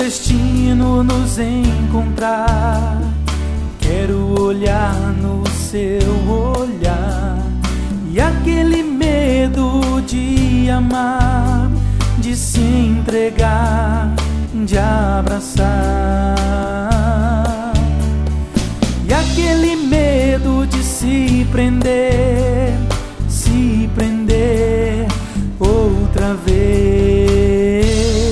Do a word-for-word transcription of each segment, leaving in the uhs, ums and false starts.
destino nos encontrar, quero olhar no seu olhar, e aquele medo de amar, de se entregar, de abraçar, e aquele medo de se prender, se prender outra vez.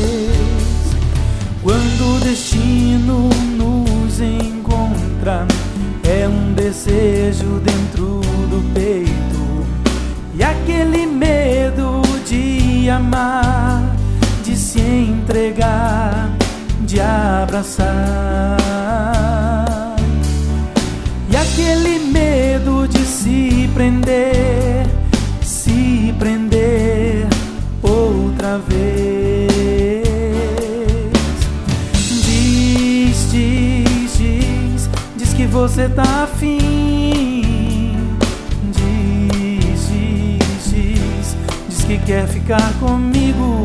Quando o destino nos encontra, é um desejo dentro do peito, e aquele medo de amar, de se entregar, de abraçar, e aquele medo de se prender, se prender outra vez. Diz, diz, diz, diz que você tá afim. Diz, diz, diz, diz que quer ficar comigo.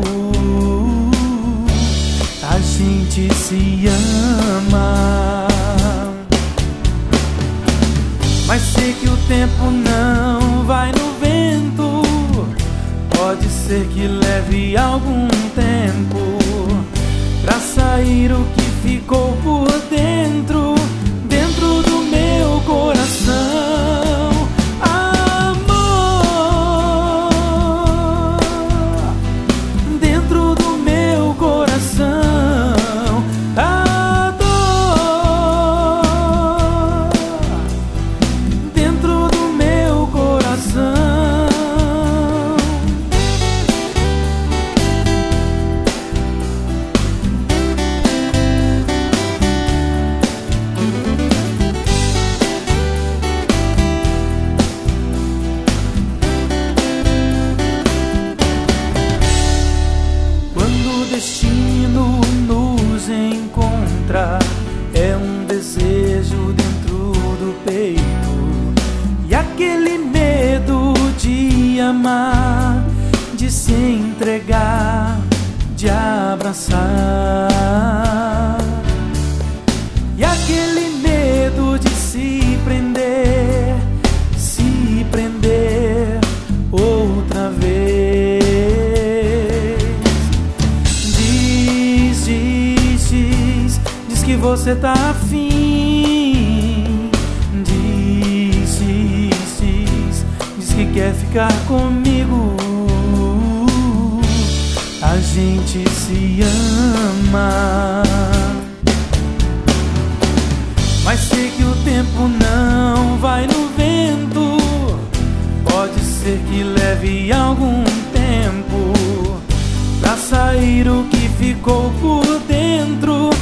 A gente se ama, mas sei que o tempo não vai no vento. Pode ser que leve algum tempo pra sair o que ficou por dentro, dentro do meu coração. Amor, dentro do meu coração. A dor, dentro do meu coração. O destino nos encontra, é um desejo dentro do peito, e aquele medo de amar, de se entregar, de abraçar, e aquele medo de se prender, se prender outra vez. Que você tá afim. Diz, diz, diz, diz que quer ficar comigo. A gente se ama, mas sei que o tempo não vai no vento. Pode ser que leve algum tempo pra sair o que ficou por dentro,